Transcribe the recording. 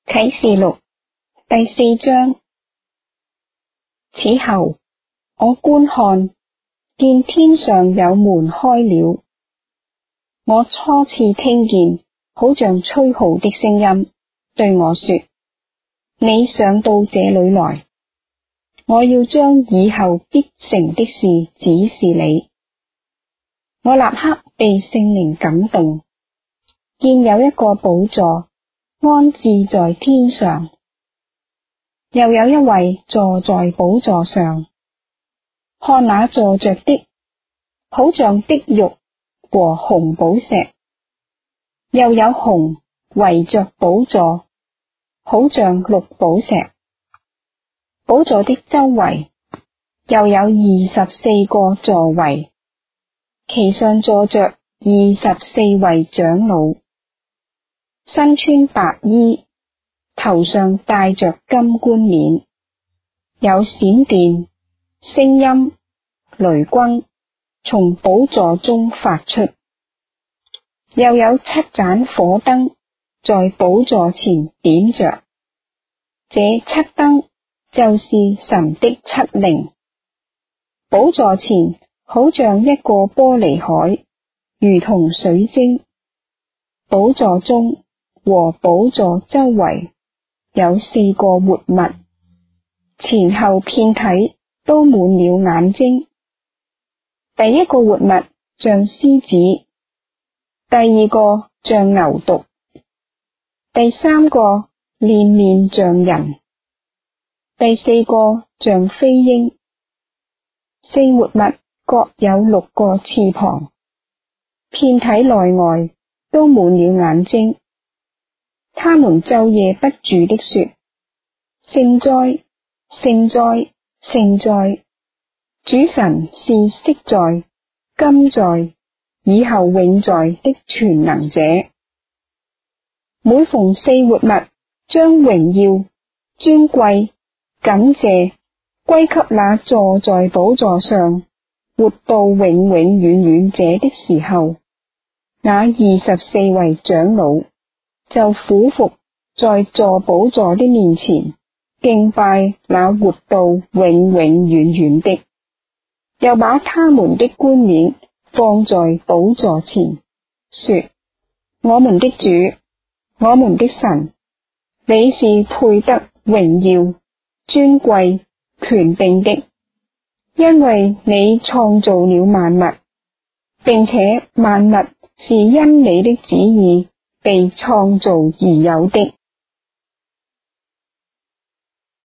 啟示錄第4章。此後，我觀看，見天上有門開了。我初次聽見好像吹號的聲音，對我說：你上到這裏來，我要將以後必成的事指示你。我立刻被聖靈感動，見有一個寶座安置在天上，又有一位坐在寶座上。看那坐着的，好像碧玉和紅寶石，又有虹圍着寶座，好像綠寶石。寶座的周圍又有24個座位，其上坐着24位長老，身穿白衣，頭上戴着金冠冕，有閃電、聲音、雷轟從寶座中發出，又有7盞火燈在寶座前點着，這7燈就是神的7靈。寶座前好像一個玻璃海，如同水晶。寶座中和寶座周圍有4個活物，前後遍體都滿了眼睛。第一個活物像獅子，第二個像牛犢，第三個臉面像人，第四個像飛鷹。4活物各有6個翅膀，遍體內外都滿了眼睛。他們晝夜不住的說：聖哉，聖哉，聖哉！主神是昔在、今在、以後永在的全能者。每逢4活物將榮耀、尊貴、感謝歸給那坐在寶座上、活到永永遠遠者的時候，那24位長老就俯伏在坐寶座的面前，敬拜那活到永永遠遠的，又把他們的冠冕放在寶座前，說：我們的主，我們的神，你是配得榮耀、尊貴、權柄的，因為你創造了萬物，並且萬物是因你的旨意被創造而有的。